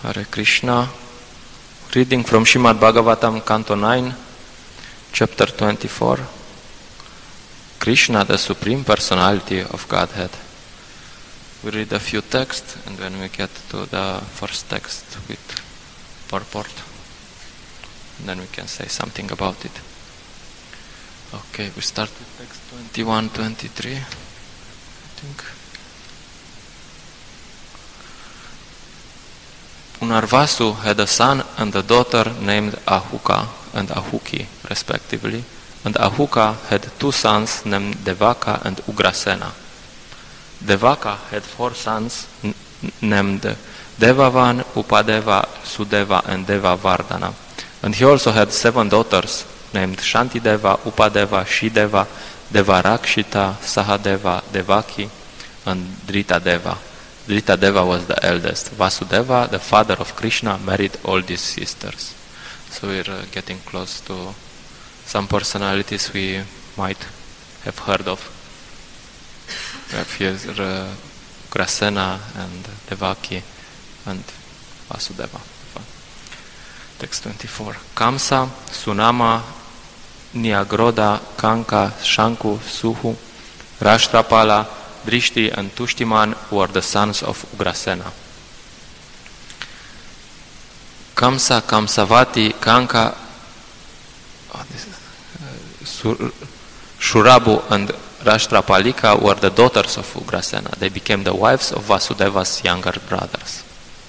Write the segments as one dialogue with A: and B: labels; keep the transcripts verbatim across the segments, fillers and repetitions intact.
A: Hare Krishna. Reading from Srimad Bhagavatam, Canto nine, Chapter twenty-four. Krishna, the Supreme Personality of Godhead. We read a few texts, and when we get to the first text with purport, then we can say something about it. Okay, we start with text twenty-one, twenty-three, I think. Punarvasu had a son and a daughter named Ahuka and Ahuki, respectively, and Ahuka had two sons named Devaka and Ugrasena. Devaka had four sons n- named Devavan, Upadeva, Sudeva, and Devavardhana, and he also had seven daughters named Shantideva, Upadeva, Shideva, Devarakshita, Sahadeva, Devaki, and Dritadeva. Dritadeva was the eldest. Vasudeva, the father of Krishna, married all these sisters. So we're uh, getting close to some personalities we might have heard of. We have here uh, Grasena and Devaki and Vasudeva. Text twenty-four. Kamsa, Sunama, Niagroda, Kanka, Shanku, Suhu, Rashtrapala, Drishti and Tushtiman were the sons of Ugrasena. Kamsa, Kamsavati, Kanka, oh, this, uh, Sur, Shurabu and Rashtrapalika were the daughters of Ugrasena. They became the wives of Vasudeva's younger brothers.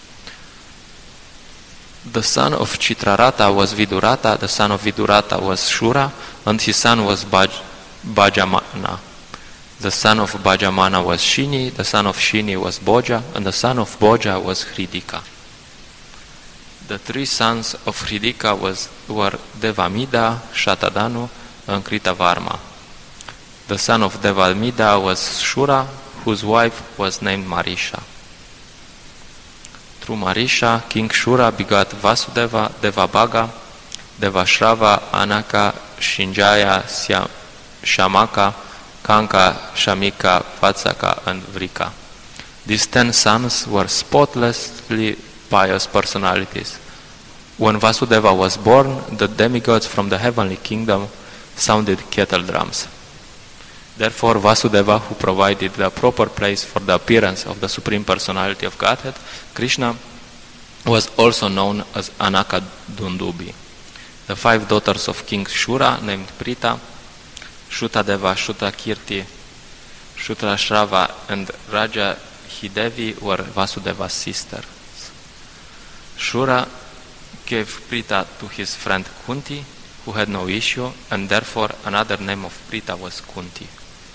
A: The son of Chitrarata was Vidurata, the son of Vidurata was Shura, and his son was Baj, Bhajamana. The son of Bhajamana was Shini, the son of Shini was Boja, and the son of Boja was Hridika. The three sons of Hridika was, were Devamida, Shatadanu, and Kritavarma. The son of Devamida was Shura, whose wife was named Marisha. Through Marisha, King Shura begot Vasudeva, Devabhaga, Devashrava, Anaka, Shinjaya, Shamaka, Kanka, Shamika, Vatsaka, and Vrika. These ten sons were spotlessly pious personalities. When Vasudeva was born, the demigods from the heavenly kingdom sounded kettle drums. Therefore, Vasudeva, who provided the proper place for the appearance of the Supreme Personality of Godhead, Krishna, was also known as Anaka Dundubi. The five daughters of King Shura, named Prita, Shutadeva, Shutakirti, Shutrashrava, and Raja Hidevi were Vasudeva's sisters. Shura gave Prita to his friend Kunti, who had no issue, and therefore another name of Prita was Kunti.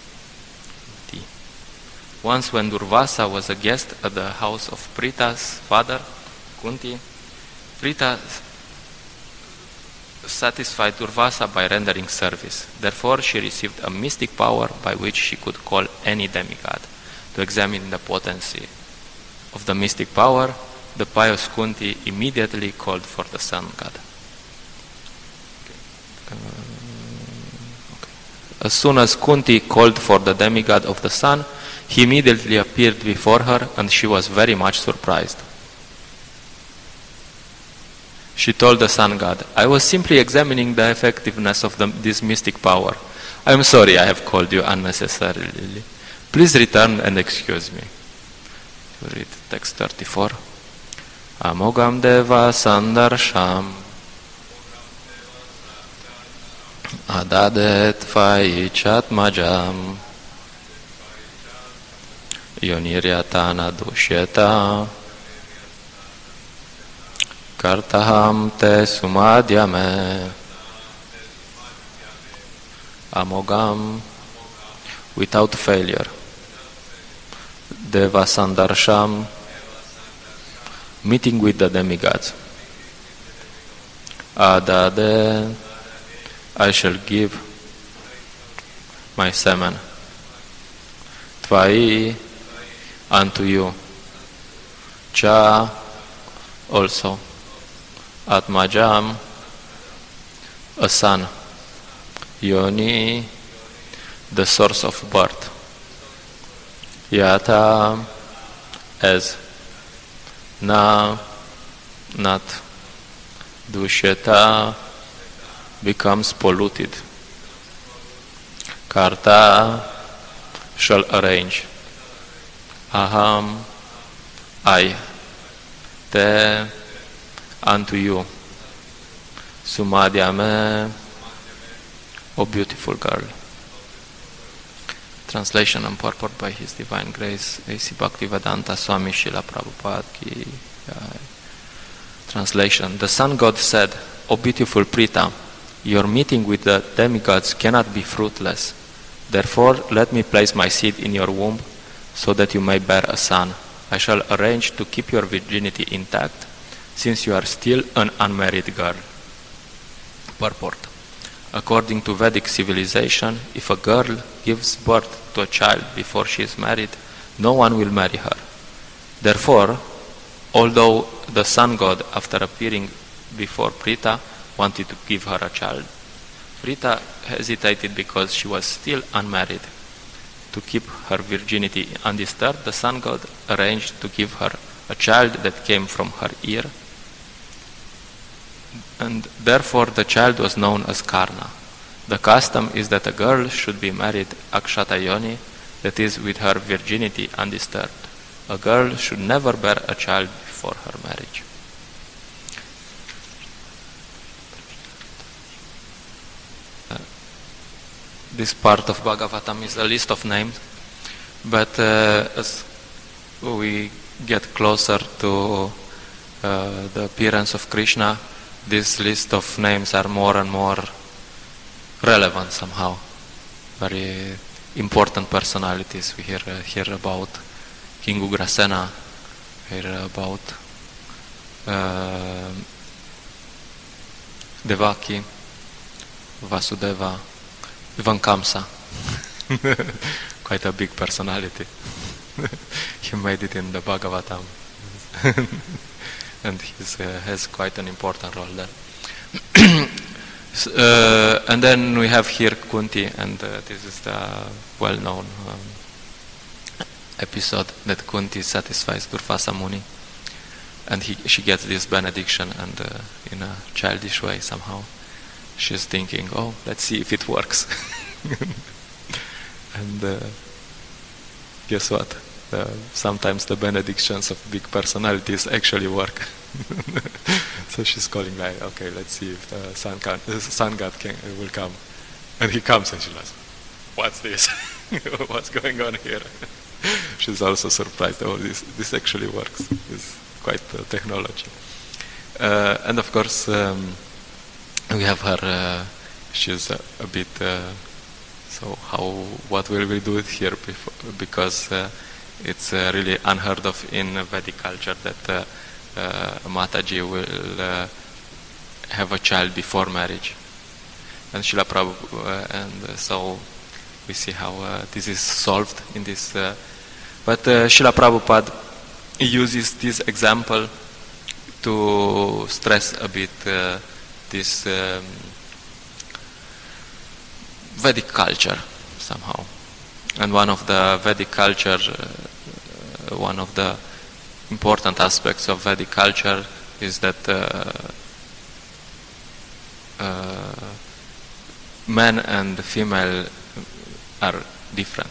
A: Once when Durvasa was a guest at the house of Prita's father, Kunti, Prita satisfied Durvasa by rendering service. Therefore, she received a mystic power by which she could call any demigod. To examine the potency of the mystic power, the pious Kunti immediately called for the sun god. Okay. Uh, okay. As soon as Kunti called for the demigod of the sun, he immediately appeared before her, and she was very much surprised. She told the sun god, "I was simply examining the effectiveness of the, this mystic power. I am sorry I have called you unnecessarily. Please return and excuse me." We read text thirty-four. Amogam deva sandarsham adadet vaichat majam yoniryatana dushyata Kartaham te sumadhyame Amogam, without failure. Deva Sandarsham, meeting with the demigods. Adade, I shall give my semen. Tvai, unto you. Cha, also. Atmajam, a son. Yoni, the source of birth. Yata, as. Na, not dusheta becomes polluted. Karta shall arrange. Aham, I, te, unto you. Sumadhyame, O beautiful girl. Translation and purport by His Divine Grace, A C Bhaktivedanta Swami Srila Prabhupada Ki Jai. Translation. The Sun God said, O beautiful Prita, your meeting with the demigods cannot be fruitless. Therefore, let me place my seed in your womb so that you may bear a son. I shall arrange to keep your virginity intact, since you are still an unmarried girl. Purport. According to Vedic civilization, if a girl gives birth to a child before she is married, no one will marry her. Therefore, although the Sun God, after appearing before Prita, wanted to give her a child, Prita hesitated because she was still unmarried. To keep her virginity undisturbed, the Sun God arranged to give her a child that came from her ear, and therefore the child was known as Karna. The custom is that a girl should be married Akshatayoni, that is, with her virginity undisturbed. A girl should never bear a child before her marriage. Uh, this part of Bhagavatam is a list of names, but uh, as we get closer to uh, the appearance of Krishna, this list of names are more and more relevant somehow. Very important personalities. We hear, uh, hear about King Ugrasena, we hear about uh, Devaki, Vasudeva, even Kamsa. Quite a big personality. He made it in the Bhagavatam. And he uh, has quite an important role there. uh, and then we have here Kunti, and uh, this is the well-known um, episode that Kunti satisfies Durvasa Muni, and he, she gets this benediction, and uh, in a childish way somehow, she's thinking, oh, let's see if it works. And uh, guess what? Uh, sometimes the benedictions of big personalities actually work. So she's calling like, okay, let's see if the sun, can, the sun god can, will come. And he comes and she's like, what's this? What's going on here? She's also surprised, oh, this, this actually works. It's quite uh, technology. Uh, and of course, um, we have her, uh, she's a, a bit, uh, so how, what will we do here? Before, because uh, it's uh, really unheard of in Vedic culture that uh, uh, Mataji will uh, have a child before marriage. And Srila Prabhupada, uh, and uh, so we see how uh, this is solved in this. Uh, but uh, Srila Prabhupada uses this example to stress a bit uh, this um, Vedic culture somehow. And one of the Vedic culture, uh, one of the important aspects of Vedic culture is that uh, uh, men and female are different.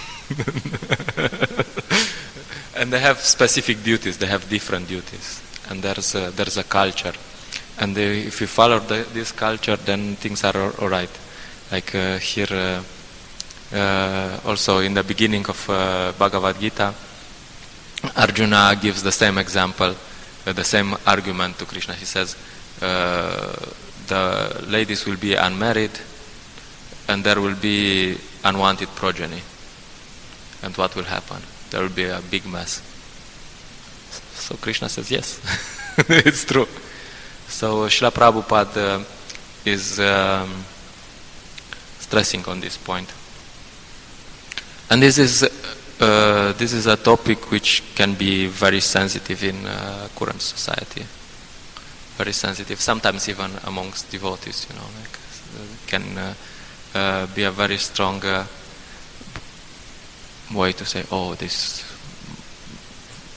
A: And they have specific duties, they have different duties. And there's a, there's a culture. And they, if you follow the, this culture, then things are all right. Like uh, here, uh, uh, also in the beginning of uh, Bhagavad Gita, Arjuna gives the same example, uh, the same argument to Krishna. He says, uh, the ladies will be unmarried, and there will be unwanted progeny. And what will happen? There will be a big mess. So Krishna says, yes, it's true. So Srila Prabhupada uh, is um, stressing on this point. And this is uh, this is a topic which can be very sensitive in uh, current society. Very sensitive, sometimes even amongst devotees, you know, like, uh, can uh, uh, be a very strong uh, way to say, oh, this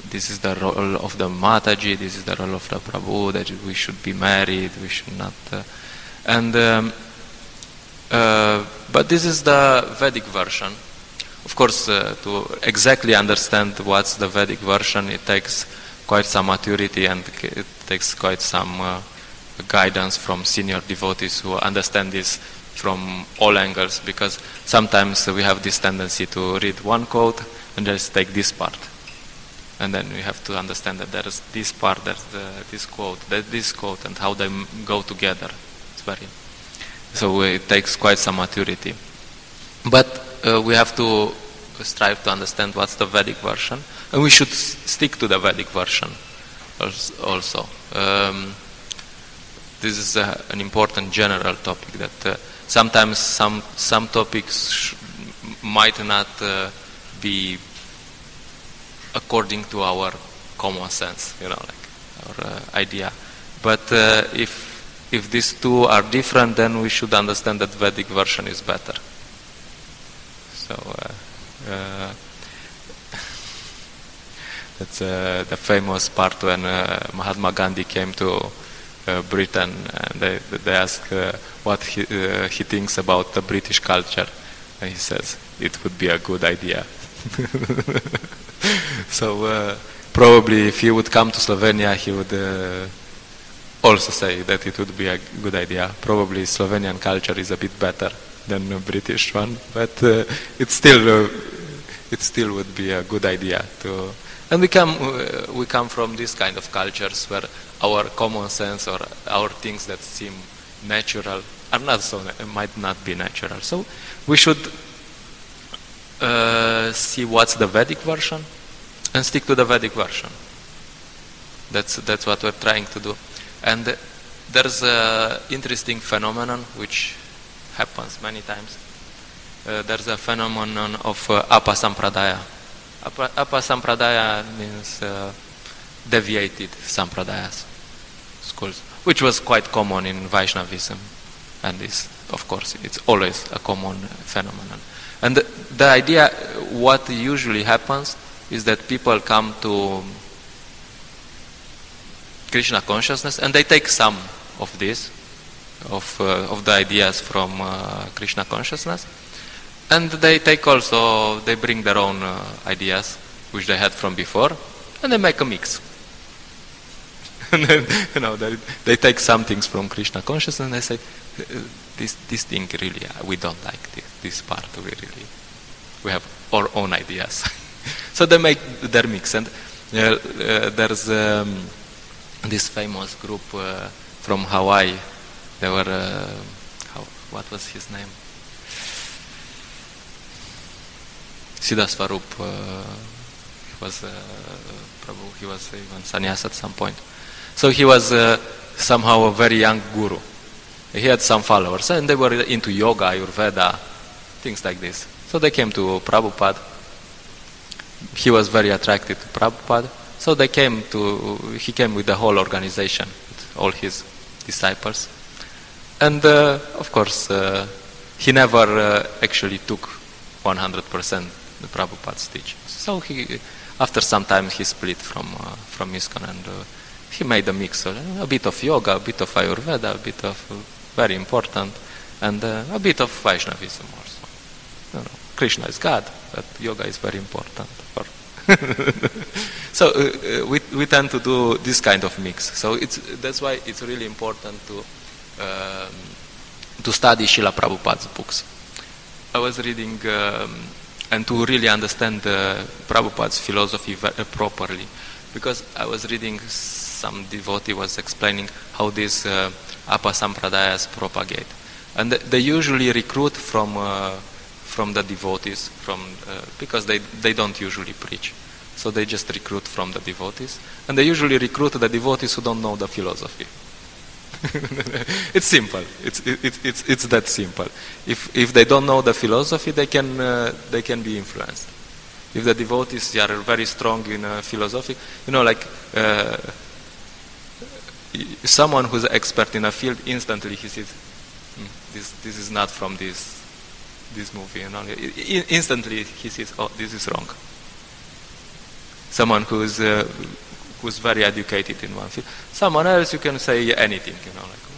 A: this is the role of the Mataji, this is the role of the Prabhu, that we should be married, we should not. Uh, and um, uh, but this is the Vedic version. Of course, uh, to exactly understand what's the Vedic version, it takes quite some maturity and it takes quite some uh, guidance from senior devotees who understand this from all angles, because sometimes we have this tendency to read one quote and just take this part. And then we have to understand that there's this part, there's the, this quote, there's this quote, and how they go together. It's very... So it takes quite some maturity. But uh, we have to strive to understand what's the Vedic version, and we should s- stick to the Vedic version also. Um, this is a, an important general topic that uh, sometimes some some topics sh- might not uh, be according to our common sense, you know, like our uh, idea. But uh, if if these two are different, then we should understand that Vedic version is better. So uh, uh, that's uh, the famous part when uh, Mahatma Gandhi came to uh, Britain, and they, they asked uh, what he, uh, he thinks about the British culture, and he says it would be a good idea. So uh, probably if he would come to Slovenia, he would uh, also say that it would be a good idea. Probably Slovenian culture is a bit better than the British one, but uh, it still uh, it still would be a good idea to. And we come uh, we come from this kind of cultures where our common sense or our things that seem natural are not so might not be natural. So we should uh, see what's the Vedic version and stick to the Vedic version. That's that's what we're trying to do. And uh, there's an interesting phenomenon which happens many times. Uh, there's a phenomenon of uh, Apasampradaya. Apa, Apasampradaya means uh, deviated sampradayas, schools, which was quite common in Vaishnavism, and is, of course, it's always a common phenomenon. And the, the idea, what usually happens, is that people come to Krishna consciousness and they take some of this, of uh, of the ideas from uh, Krishna consciousness, and they take also, they bring their own uh, ideas, which they had from before, and they make a mix. And then, you know, they, they take some things from Krishna consciousness and they say, this this thing really, uh, we don't like this, this part, we really, we have our own ideas. So they make their mix, and uh, uh, there's um, this famous group uh, from Hawaii. They were, uh, how, what was his name? Siddha Swarup. Uh, he was uh, Prabhu. He was even sannyas at some point. So he was uh, somehow a very young guru. He had some followers, and they were into yoga, Ayurveda, things like this. So they came to Prabhupada. He was very attracted to Prabhupada. So they came to, he came with the whole organization, with all his disciples. And uh, of course, uh, he never uh, actually took one hundred percent the Prabhupada's teachings. So he, after some time, he split from uh, from ISKCON, and uh, he made a mix, uh, a bit of yoga, a bit of Ayurveda, a bit of, uh, very important, and uh, a bit of Vaishnavism also. You know, Krishna is God, but yoga is very important. For so uh, we we tend to do this kind of mix. So it's that's why it's really important to um, to study Srila Prabhupada's books. I was reading um, and to really understand uh, Prabhupada's philosophy very properly, because I was reading some devotee was explaining how these uh, Apasampradayas propagate, and they usually recruit from. Uh, from the devotees, from uh, because they, they don't usually preach. So they just recruit from the devotees. And they usually recruit the devotees who don't know the philosophy. It's simple. It's, it, it's, it's that simple. If, if they don't know the philosophy, they can, uh, they can be influenced. If the devotees are very strong in uh, philosophy, you know, like uh, someone who's an expert in a field, instantly he sees, mm, this, this is not from this this movie, you know, instantly he sees, oh, this is wrong. someone who's uh, who's very educated in one field. Someone else, you can say anything, you know. Like,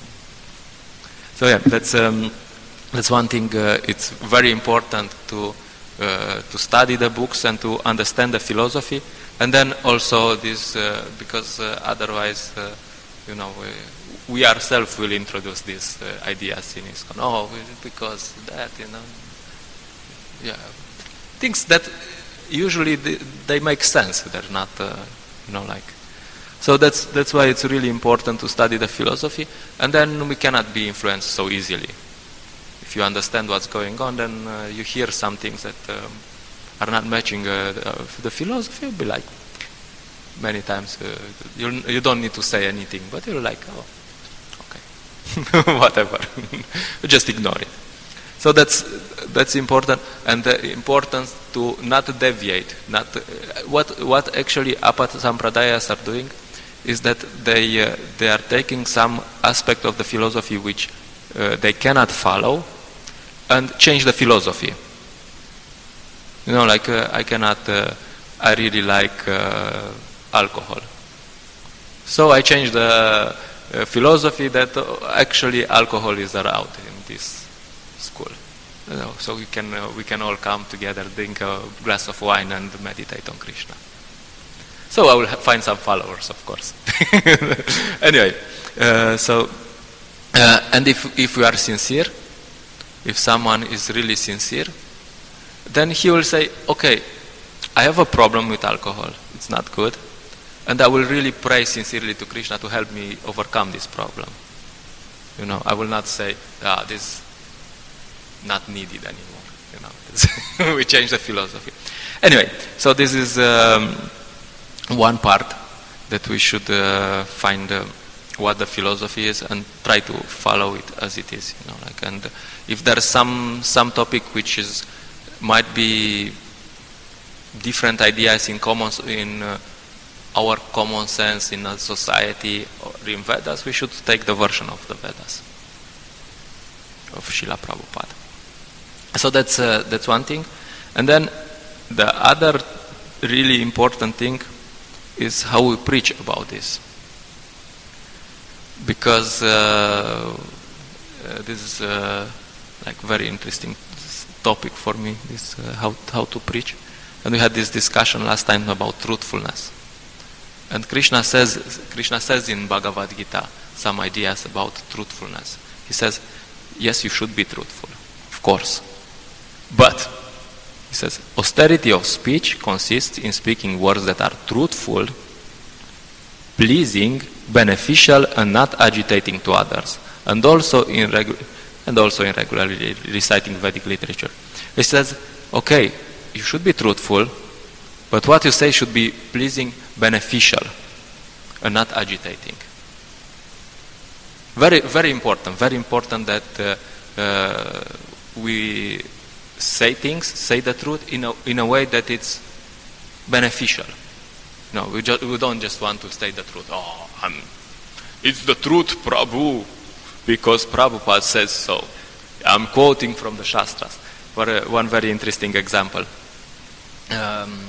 A: so yeah, that's um, that's one thing. Uh, it's very important to uh, to study the books and to understand the philosophy, and then also this uh, because uh, otherwise, uh, you know, we, we ourselves will introduce these uh, ideas in ISKCON. Oh, because that, you know, yeah, things that usually they, they make sense. They're not, uh, you know, like. So that's that's why it's really important to study the philosophy, and then we cannot be influenced so easily. If you understand what's going on, then uh, you hear some things that um, are not matching uh, the, uh, the philosophy. You'll be like, many times, uh, you you don't need to say anything, but you're like, oh, okay, whatever, just ignore it. So that's that's important, and the importance to not deviate. Not uh, what what actually Apat Sampradayas are doing is that they uh, they are taking some aspect of the philosophy which uh, they cannot follow, and change the philosophy. You know, like uh, I cannot. Uh, I really like uh, alcohol, so I change the uh, philosophy that uh, actually alcohol is allowed in this school. You know, so we can uh, we can all come together, drink a glass of wine, and meditate on Krishna. So I will find some followers, of course. Anyway, uh, so uh, and if if we are sincere, if someone is really sincere, then he will say, okay, I have a problem with alcohol. It's not good, and I will really pray sincerely to Krishna to help me overcome this problem. You know, I will not say, ah, this. Not needed anymore, you know. We change the philosophy. Anyway, so this is um, one part that we should uh, find uh, what the philosophy is and try to follow it as it is, you know. Like, and if there's some some topic which is might be different ideas in common in uh, our common sense in a society or in Vedas, we should take the version of the Vedas of Srila Prabhupada. So that's uh, that's one thing, and then the other really important thing is how we preach about this, because uh, uh, this is uh, like very interesting topic for me. This uh, how how to preach, and we had this discussion last time about truthfulness, and Krishna says Krishna says in Bhagavad Gita some ideas about truthfulness. He says, yes, you should be truthful, of course. But, he says, austerity of speech consists in speaking words that are truthful, pleasing, beneficial, and not agitating to others, and also in regu- and also in regularly reciting Vedic literature. He says, okay, you should be truthful, but what you say should be pleasing, beneficial, and not agitating. Very, very important. Very important that uh, uh, we say things, say the truth in a in a way that it's beneficial. No, we just we don't just want to say the truth. Oh, I'm, it's the truth, Prabhu, because Prabhupada says so. I'm quoting from the Shastras. For uh, one very interesting example, um,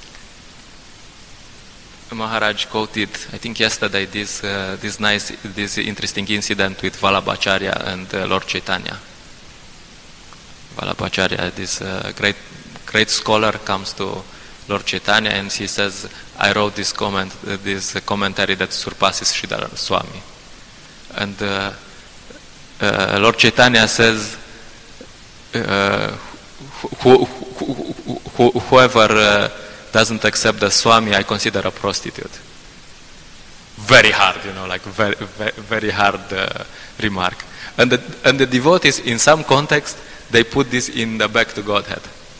A: Maharaj quoted, I think yesterday, this uh, this nice, this interesting incident with Vallabhacharya and uh, Lord Chaitanya. Vallabhacharya, this uh, great great scholar, comes to Lord Chaitanya and he says, I wrote this comment, uh, this uh, commentary that surpasses Sridhar Swami. And uh, uh, Lord Chaitanya says, uh, who, who, who, who, whoever uh, doesn't accept the Swami, I consider a prostitute. Very hard, you know, like very, very, very hard uh, remark. And the, and the devotees, in some context, they put this in the back to Godhead.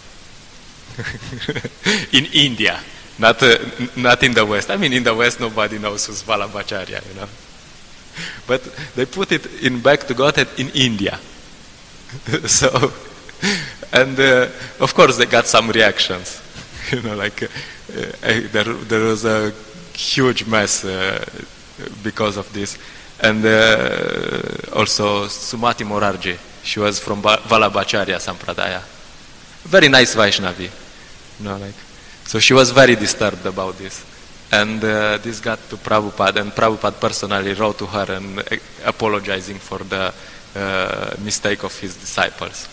A: In India, not uh, not in the West. I mean, in the West, nobody knows who's Vallabhacharya, you know. But they put it in back to Godhead in India. So, and uh, of course, they got some reactions. You know, like uh, uh, there there was a huge mess uh, because of this, and uh, also Sumati Morarji. She was from ba- Vallabhacharya Sampradaya. Very nice Vaishnavi. You know, like, So she was very disturbed about this. And uh, this got to Prabhupada, and Prabhupada personally wrote to her and uh, apologizing for the uh, mistake of his disciples.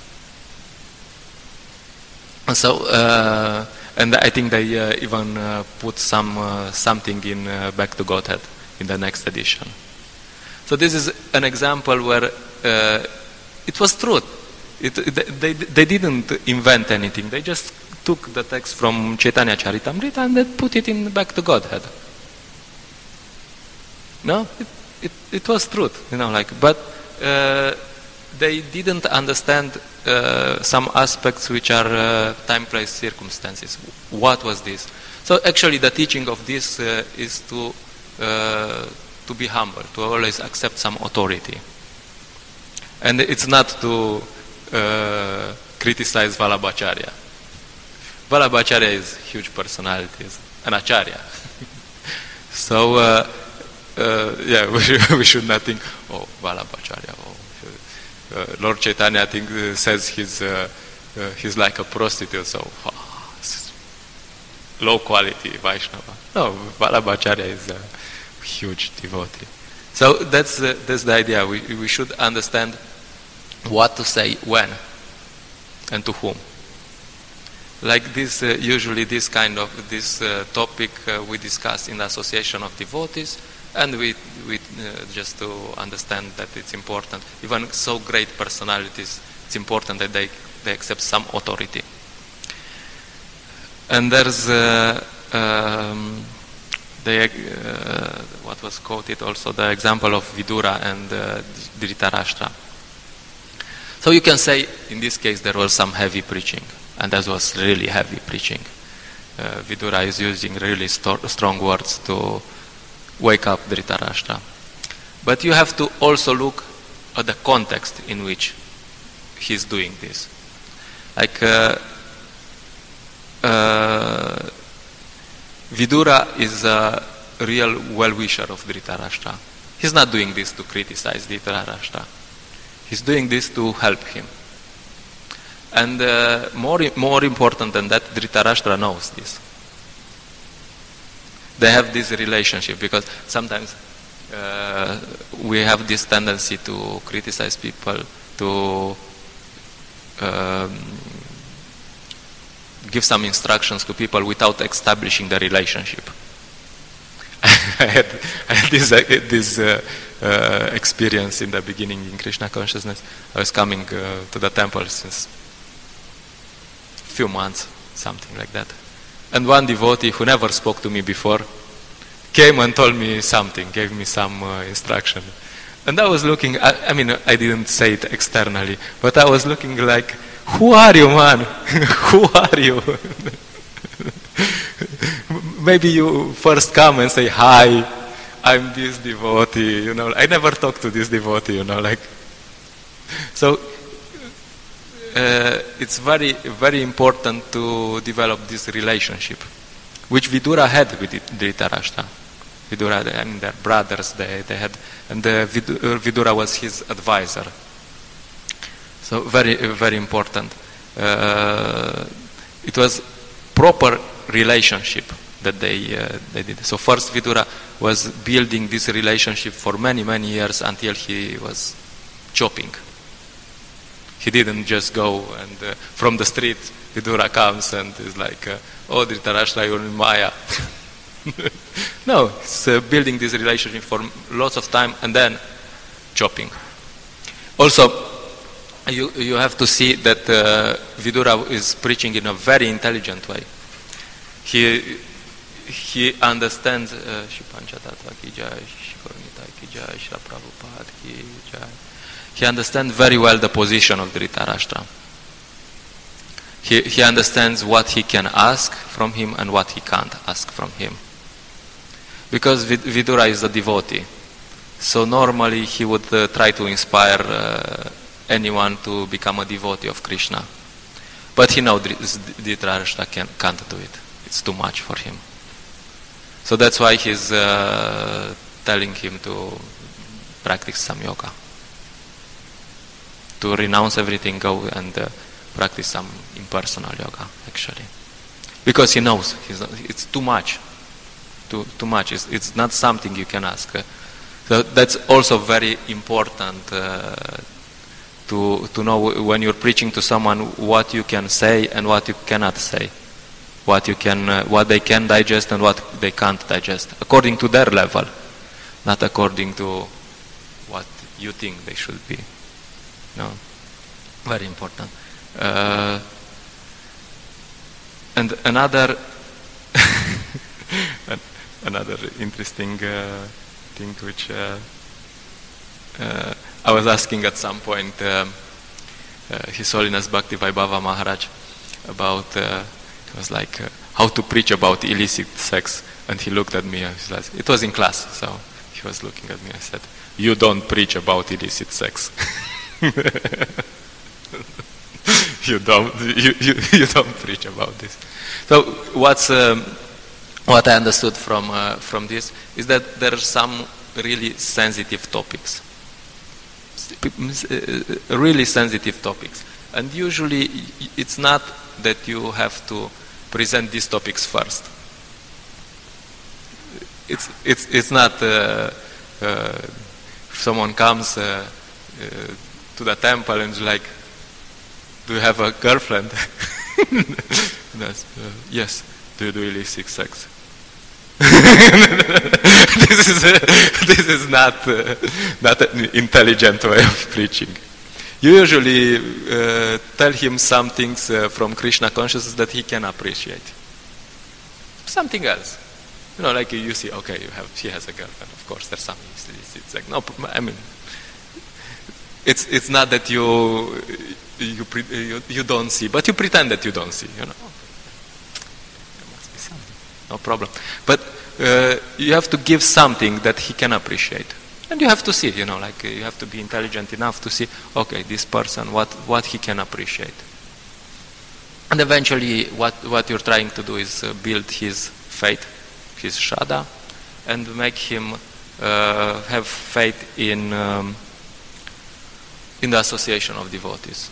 A: So, uh, and I think they uh, even uh, put some uh, something in uh, Back to Godhead in the next edition. So this is an example where uh, it was truth. It, they, they didn't invent anything. They just took the text from Chaitanya Charitamrita and they put it in Back to Godhead. No, it, it, it was truth, you know, like, but uh, they didn't understand uh, some aspects which are uh, time, place, circumstances. What was this? So actually the teaching of this uh, is to uh, to be humble, to always accept some authority. And it's not to uh, criticize Vallabhacharya. Vallabhacharya is huge personality, is an acharya. So, uh, uh, yeah, we should, we should not think, oh, Vallabhacharya, oh, uh, Lord Chaitanya, I think, uh, says he's, uh, uh, he's like a prostitute, so oh, low quality Vaishnava. No, Vallabhacharya is a huge devotee. So that's, uh, that's the idea. We, we should understand what to say when and to whom. Like this, uh, usually this kind of this uh, topic uh, we discuss in the association of devotees, and we, we uh, just to understand that it's important. Even so great personalities, it's important that they, they accept some authority. And there's uh, um, the uh, what was quoted also, the example of Vidura and uh, Dhritarashtra. So you can say in this case there was some heavy preaching. And that was really heavy preaching. Uh, Vidura is using really st strong words to wake up Dhritarashtra. But you have to also look at the context in which he's doing this. Like, uh, uh, Vidura is a real well-wisher of Dhritarashtra. He's not doing this to criticize Dhritarashtra. He's doing this to help him. And uh, more, more important than that, Dhritarashtra knows this. They have this relationship, because sometimes uh, we have this tendency to criticize people, to um, give some instructions to people without establishing the relationship. I had, I had this, uh, this uh, uh, experience in the beginning in Krishna consciousness. I was coming uh, to the temple since few months, something like that. And one devotee who never spoke to me before came and told me something, gave me some uh, instruction. And I was looking, I, I mean, I didn't say it externally, but I was looking like, who are you, man? Who are you? Maybe you first come and say, hi, I'm this devotee, you know. I never talked to this devotee, you know, like. So, Uh, it's very, very important to develop this relationship, which Vidura had with Dhritarashtra. Vidura, I mean, their brothers, they, they had, and uh, Vidura was his advisor. So very, very important. Uh, it was proper relationship that they, uh, they did. So first Vidura was building this relationship for many, many years until he was chopping. He didn't just go and uh, from the street, Vidura comes and is like, uh, oh, Dhritarashtra, you're in Maya. No, he's uh, building this relationship for lots of time and then chopping. Also, you, you have to see that uh, Vidura is preaching in a very intelligent way. He, he understands Shri Panchatattva ki jai, Shri Gaura ki jai, Shri Prabhupada ki jai. He understands very well the position of Dhritarashtra. He, he understands what he can ask from him and what he can't ask from him. Because Vidura is a devotee. So normally he would uh, try to inspire uh, anyone to become a devotee of Krishna. But he knows Dhritarashtra can, can't do it. It's too much for him. So that's why he's uh, telling him to practice some yoga. To renounce everything, go and uh, practice some impersonal yoga, actually. because he knows he's not, it's too much, too too much. It's, it's not something you can ask. Uh, so that's also very important uh, to to know when you're preaching to someone what you can say and what you cannot say, what you can, uh, what they can digest and what they can't digest, according to their level, not according to what you think they should be. No, very important. Uh, and another another interesting uh, thing which uh, uh, I was asking at some point um, uh, His Holiness Bhakti Vaibhava Maharaj about uh, it was like uh, how to preach about illicit sex, and he looked at me and he said, it was in class, so he was looking at me and said, "You don't preach about illicit sex." you don't you, you, you don't preach about this. So what's um, what I understood from uh, from this is that there are some really sensitive topics, really sensitive topics, and usually it's not that you have to present these topics first. It's it's it's not. Uh, uh, if someone comes uh, uh, to the temple and is like, "Do you have a girlfriend?" That's, uh, yes. Do you do illicit sex? this is uh, this is not uh, not an intelligent way of preaching. You usually uh, tell him some things uh, from Krishna consciousness that he can appreciate. Something else, you know, like you see, okay, you have she has a girlfriend. Of course, there's some illicit sex. No, I mean, it's it's not that you you, pre, you you don't see, but you pretend that you don't see. You know, there must be something. No problem. But uh, you have to give something that he can appreciate. And you have to see, you know, like uh, you have to be intelligent enough to see, okay, this person, what, what he can appreciate. And eventually what, what you're trying to do is uh, build his faith, his Shraddha, and make him uh, have faith in, um, in the association of devotees.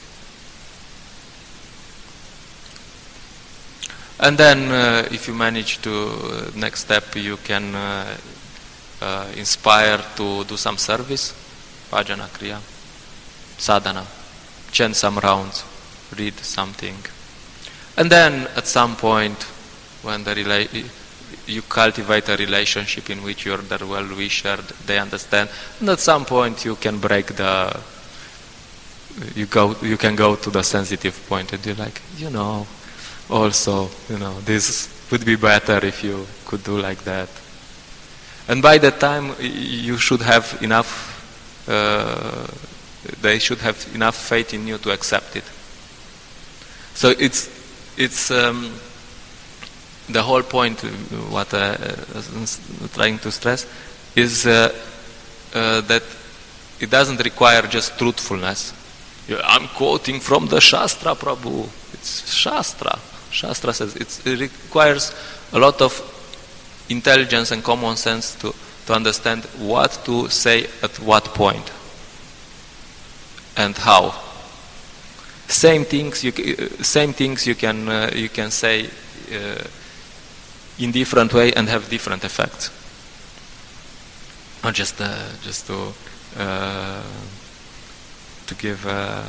A: And then uh, if you manage to, uh, next step, you can uh, Uh, inspire to do some service, bhajana kriya, sadhana, chant some rounds, read something. And then at some point, when the rela you cultivate a relationship in which you're their well-wisher, they understand, and at some point you can break the, you go, you can go to the sensitive point and you're like, you know, also, you know, this would be better if you could do like that. And by that time, you should have enough, uh, they should have enough faith in you to accept it. So it's, it's um, the whole point, what I'm trying to stress, is uh, uh, that it doesn't require just truthfulness. I'm quoting from the Shastra, Prabhu. It's Shastra. Shastra says it's, it requires a lot of intelligence and common sense to, to understand what to say at what point and how. Same things you same things you can uh, you can say uh, in different way and have different effects. Not just uh, just to uh, to give uh,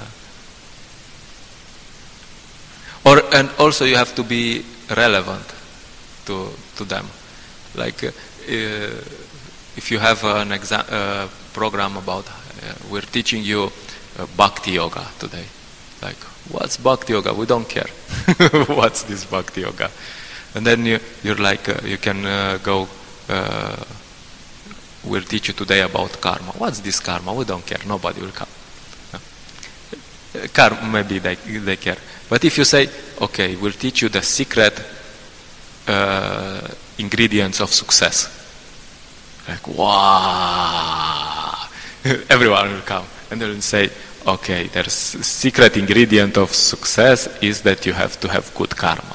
A: or and also you have to be relevant to to them. Like uh, if you have an exam uh, program about uh, we're teaching you uh, Bhakti Yoga today. Like, what's Bhakti Yoga? We don't care. What's this Bhakti Yoga? And then you, you're like, uh, you can uh, go, uh, we'll teach you today about karma. What's this karma? We don't care. Nobody will come. No. Karma, maybe they, they care. But if you say, okay, we'll teach you the secret uh, ingredients of success. Like, wow! Everyone will come. And they will say, okay, there's secret ingredient of success is that you have to have good karma.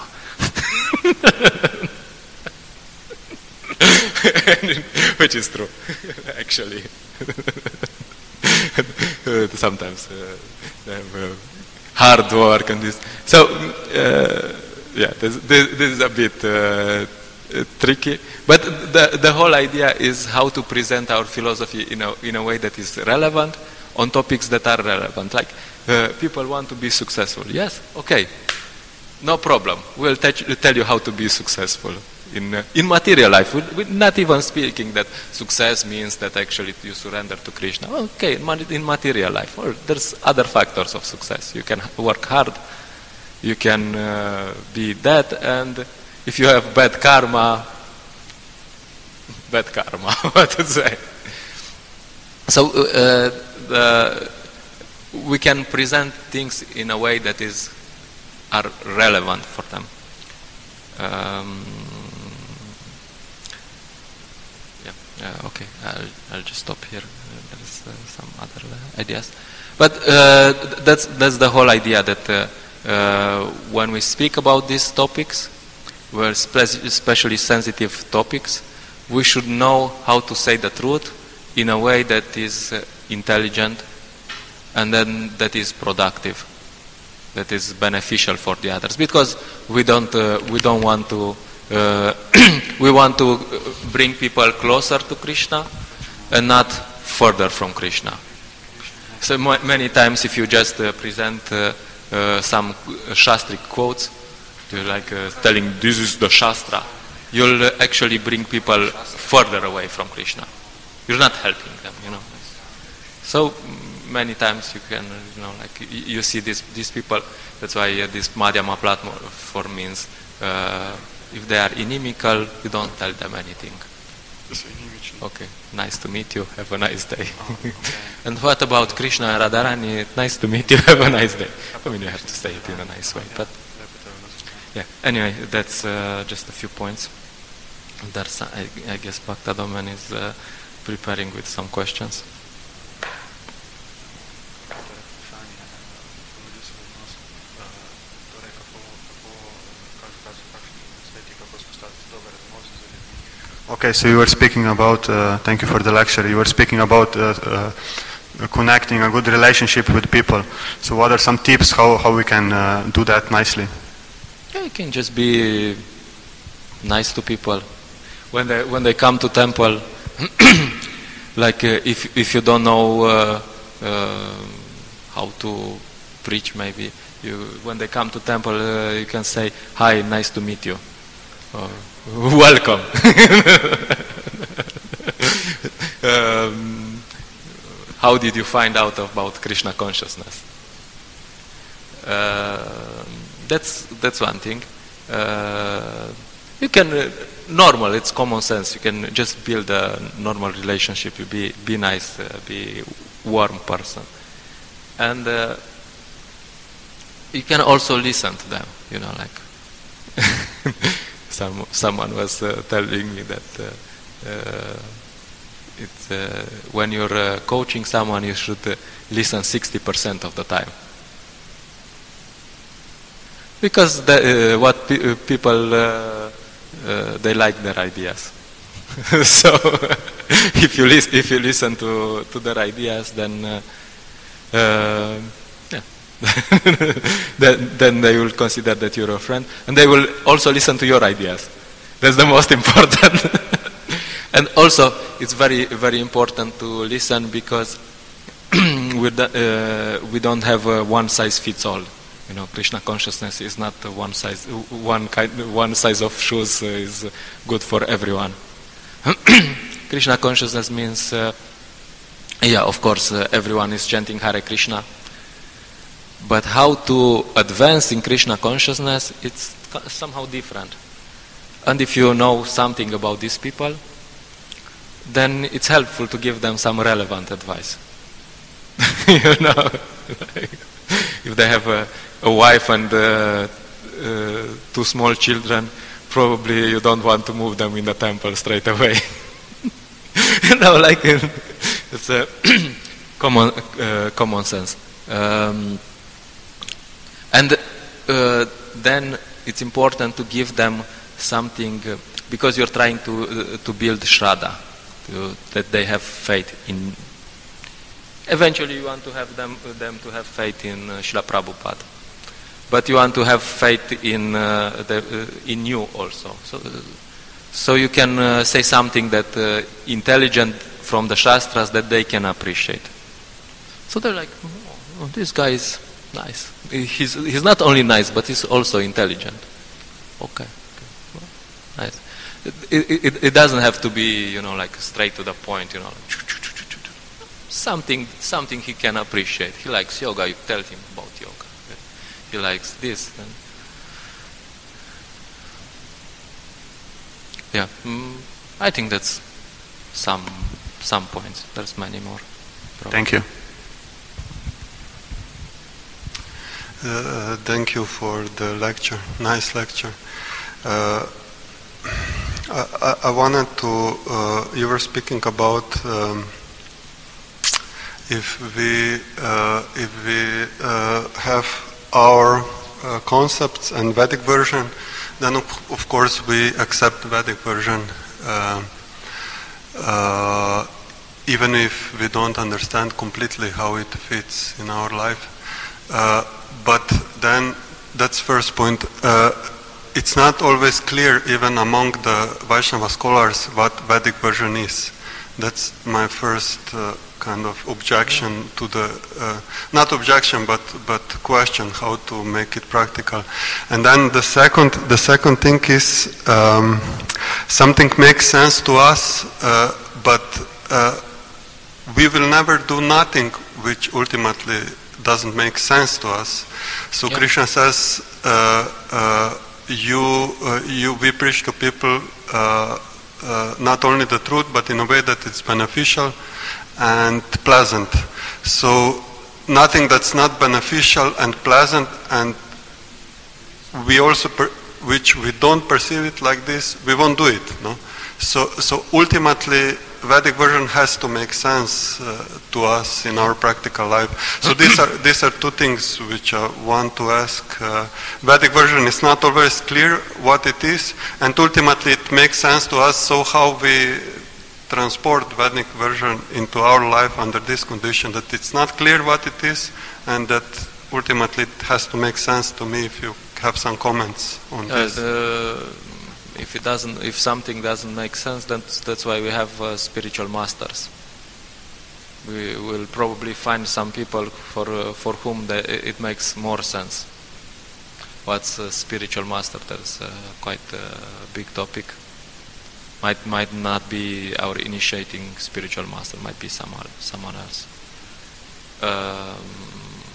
A: Which is true, actually. Sometimes uh, they have uh, hard work and this. So, uh, yeah, this, this, this is a bit uh, tricky. But the, the whole idea is how to present our philosophy in a, in a way that is relevant on topics that are relevant. Like, uh, people want to be successful. Yes, okay, no problem. We'll tell you how to be successful. In, uh, in material life, we're not even speaking that success means that actually you surrender to Krishna. Okay, in material life, well, there's other factors of success. You can work hard, you can uh, be that, and if you have bad karma, bad karma, what to say. So uh, the, we can present things in a way that is are relevant for them. Um, Uh, okay, I'll, I'll just stop here. Uh, there's uh, some other uh, ideas, but uh, th that's that's the whole idea. That uh, uh, when we speak about these topics, were spe especially sensitive topics, we should know how to say the truth in a way that is uh, intelligent, and then that is productive, that is beneficial for the others. Because we don't uh, we don't want to. Uh, we want to bring people closer to Krishna and not further from Krishna. So many times if you just uh, present uh, uh, some Shastric quotes, like uh, telling this is the Shastra, you'll uh, actually bring people further away from Krishna. You're not helping them, you know. So many times you can, you know, like you, you see this, these people, that's why uh, this Madhyama platform means uh, if they are inimical, you don't tell them anything. Okay, nice to meet you, have a nice day. Oh, okay. And what about Krishna and Radharani? Nice to meet you, have a nice day. I mean, you have to say it in a nice way. But yeah, anyway, that's uh, just a few points. There's, I, I guess Bhaktadoman is uh, preparing with some questions.
B: Okay, so you were speaking about, uh, thank you for the lecture, you were speaking about uh, uh, connecting a good relationship with people. So what are some tips how, how we can uh, do that nicely?
A: Yeah, you can just be nice to people. When they, when they come to temple, like uh, if, if you don't know uh, uh, how to preach maybe, you, when they come to temple uh, you can say, hi, nice to meet you. Or, welcome. um, how did you find out about Krishna consciousness? Uh, that's that's one thing. Uh, you can uh, normal. It's common sense. You can just build a normal relationship. You be be nice. Uh, be warm person, and uh, you can also listen to them. You know, like. Some, someone was uh, telling me that uh, uh, it's, uh, when you're uh, coaching someone, you should uh, listen sixty percent of the time. Because the, uh, what pe uh, people, uh, uh, they like their ideas. So if you, lis if you listen to, to their ideas, then uh, uh, then, then they will consider that you're a friend, and they will also listen to your ideas. That's the most important. And also, it's very, very important to listen because we uh, we don't have a one size fits all. You know, Krishna consciousness is not a one size one kind one size of shoes is good for everyone. Krishna consciousness means, uh, yeah, of course, uh, everyone is chanting Hare Krishna. But how to advance in Krishna consciousness, it's somehow different. And if you know something about these people, then it's helpful to give them some relevant advice. You know, if they have a, a wife and uh, uh, two small children, probably you don't want to move them in the temple straight away. You know, like it's a common uh, common sense. Um, And uh, then it's important to give them something, uh, because you're trying to uh, to build Shraddha, to, that they have faith in. Eventually you want to have them, them to have faith in uh, Srila Prabhupada. but you want to have faith in uh, the, uh, in you also. So, uh, so you can uh, say something that uh, intelligent from the Shastras that they can appreciate. So they're like, oh, this guy is nice. He's he's not only nice, but he's also intelligent. Okay, okay. Well, nice. It, it, it doesn't have to be, you know, like straight to the point, you know. Like, something something he can appreciate. He likes yoga, you tell him about yoga. He likes this. Then. Yeah, mm, I think that's some some points. There's many more. Probably.
B: Thank you.
C: Uh, thank you for the lecture. Nice lecture. Uh, I, I wanted to. Uh, you were speaking about um, if we uh, if we uh, have our uh, concepts and Vedic version, then of, of course we accept Vedic version, uh, uh, even if we don't understand completely how it fits in our life. Uh, but then that's first point. Uh, it's not always clear even among the Vaishnava scholars what Vedic version is. That's my first uh, kind of objection to the, uh, not objection, but but question how to make it practical. And then the second the second thing is um, something makes sense to us, uh, but uh, we will never do nothing which ultimately doesn't make sense to us. So yeah. Krishna says, uh, uh, you, uh, you, we preach to people uh, uh, not only the truth, but in a way that it's beneficial and pleasant. So nothing that's not beneficial and pleasant, and we also, per, which we don't perceive it like this, we won't do it. No. So, so ultimately, Vedic version has to make sense uh, to us in our practical life. So these are these are two things which I want to ask. Uh, Vedic version is not always clear what it is, and ultimately it makes sense to us. So how we transport Vedic version into our life under this condition that it's not clear what it is, and that ultimately it has to make sense to me. If you have some comments on
A: uh,
C: this.
A: The If it doesn't, if something doesn't make sense, then that's why we have uh, spiritual masters. We will probably find some people for uh, for whom the, it makes more sense. What's a spiritual master? That's uh, quite a big topic. Might might not be our initiating spiritual master. Might be someone someone else. Um,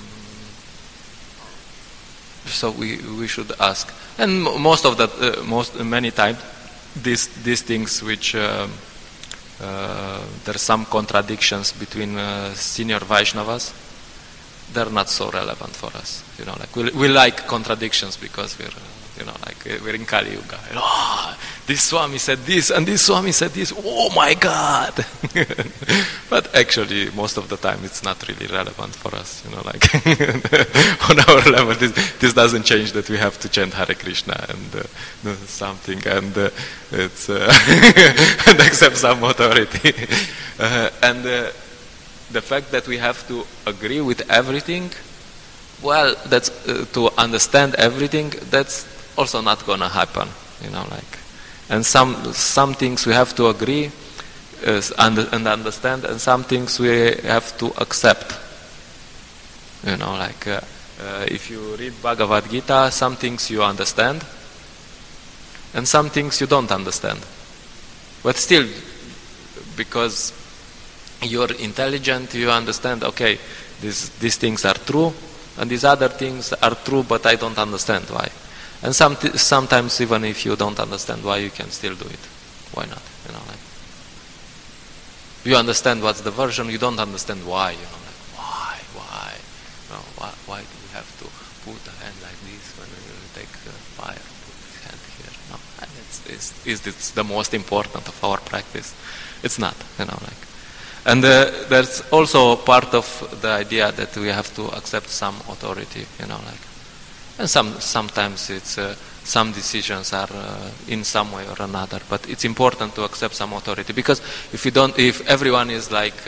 A: So we we should ask, and most of that, uh, most many times, these these things which uh, uh, there's some contradictions between uh, senior Vaishnavas, they're not so relevant for us. You know, like we we like contradictions because we're uh, you know like we're in Kali Yuga. Oh, this Swami said this and this Swami said this. Oh my God! But actually, most of the time, it's not really relevant for us. You know, like on our level, this, this doesn't change that we have to chant Hare Krishna and uh, something, and uh, it's uh, and accept some authority. Uh, and uh, the fact that we have to agree with everything, well, that's uh, to understand everything. That's also not gonna happen. You know, like, and some some things we have to agree. Uh, and, and understand, and some things we have to accept. You know, like uh, uh, if you read Bhagavad Gita, some things you understand, and some things you don't understand. But still, because you're intelligent, you understand, okay, these, these things are true, and these other things are true, but I don't understand why. And some sometimes even if you don't understand why, you can still do it. Why not? You know, like, you understand what's the version, you don't understand why, you know, like, why, why, you know, why, why do we have to put the hand like this when we take uh, fire, put the hand here, no, it's, it's, it's, it's the most important of our practice. It's not, you know, like, and uh, there's also part of the idea that we have to accept some authority, you know, like, and some, sometimes it's, uh, some decisions are uh, in some way or another, but it's important to accept some authority, because if you don't, if everyone is like uh,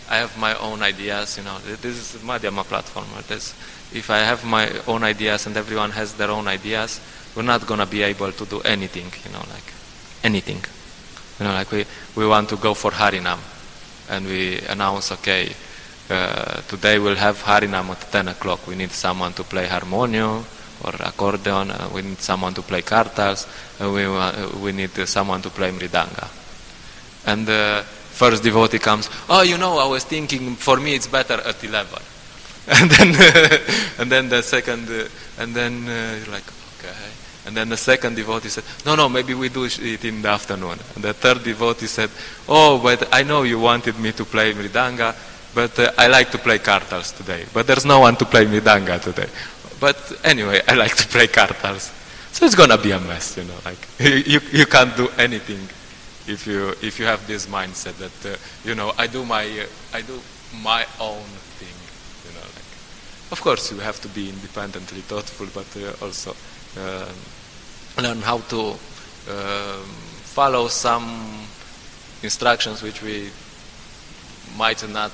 A: I have my own ideas, you know, this is Madhyama platform. This, if I have my own ideas and everyone has their own ideas, we're not going to be able to do anything, you know, like anything. You know, like we, we want to go for Harinam, and we announce, okay, uh, today we'll have Harinam at ten o'clock. We need someone to play harmonium or accordion, uh, we need someone to play kartals, uh, we, uh, we need uh, someone to play mridanga. And the uh, first devotee comes, oh, you know, I was thinking, for me it's better at eleven. And then, uh, and then the second, uh, and then uh, you're like, okay. And then the second devotee said, no, no, maybe we do it in the afternoon. And the third devotee said, oh, but I know you wanted me to play mridanga, but uh, I like to play kartals today. But there's no one to play mridanga today. But anyway, I like to play kartals. So it's going to be a mess, you know, like you, you can't do anything if you if you have this mindset that, uh, you know, I do my, uh, I do my own thing, you know, like, of course you have to be independently thoughtful, but uh, also uh, learn how to uh, follow some instructions which we might not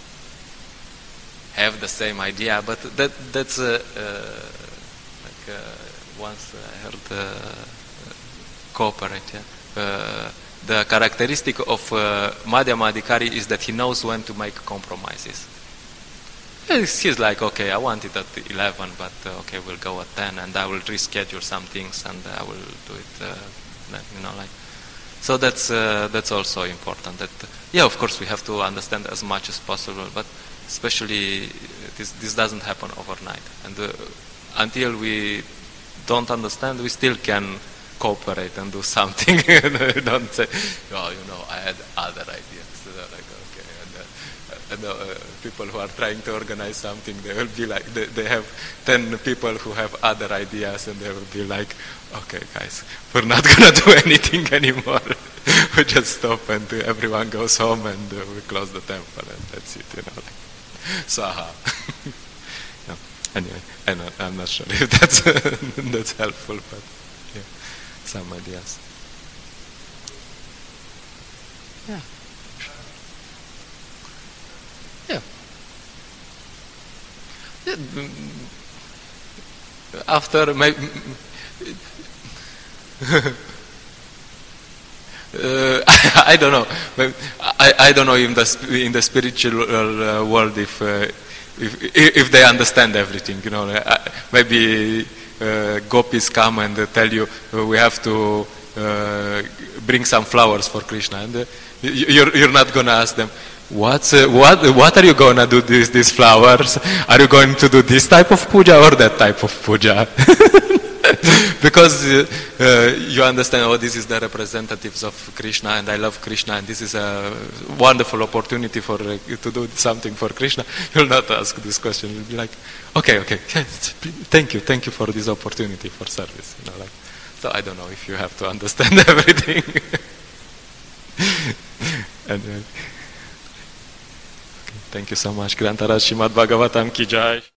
A: have the same idea, but that that's uh, uh, like uh, once I heard uh, cooperate. Yeah? Uh, the characteristic of uh, Madhyama Adhikari is that he knows when to make compromises. He's, he's like, okay, I want it at eleven, but uh, okay, we'll go at ten, and I will reschedule some things, and I will do it. Uh, then, you know, like. So that's uh, that's also important. That yeah, of course, we have to understand as much as possible, but especially this this doesn't happen overnight. And uh, until we don't understand, we still can cooperate and do something. Don't say, oh, you know, I had other ideas. So like, okay, and, uh, and uh, people who are trying to organize something, they will be like, they, they have ten people who have other ideas, and they will be like, okay, guys, we're not gonna do anything anymore. We just stop, and uh, everyone goes home, and uh, we close the temple, and that's it, you know. Like, Saha. Yeah. Anyway, I know, I'm not sure if that's that's helpful, but yeah, some ideas. Yeah. Yeah. Yeah. After my. Uh, I don't know. I, I don't know in the in the spiritual uh, world if, uh, if if they understand everything. You know, uh, maybe uh, gopis come and uh, tell you uh, we have to uh, bring some flowers for Krishna, and uh, you're you're not gonna ask them, what's uh, what what are you gonna do these these flowers? Are you going to do this type of puja or that type of puja? Because uh, uh, you understand, oh, this is the representatives of Krishna, and I love Krishna, and this is a wonderful opportunity for uh, to do something for Krishna. You'll not ask this question. You'll be like, okay, okay, thank you, thank you for this opportunity for service. You know, like, so I don't know if you have to understand everything. Anyway. Okay, thank you so much. Grantaraj Srimad Bhagavatam ki jai.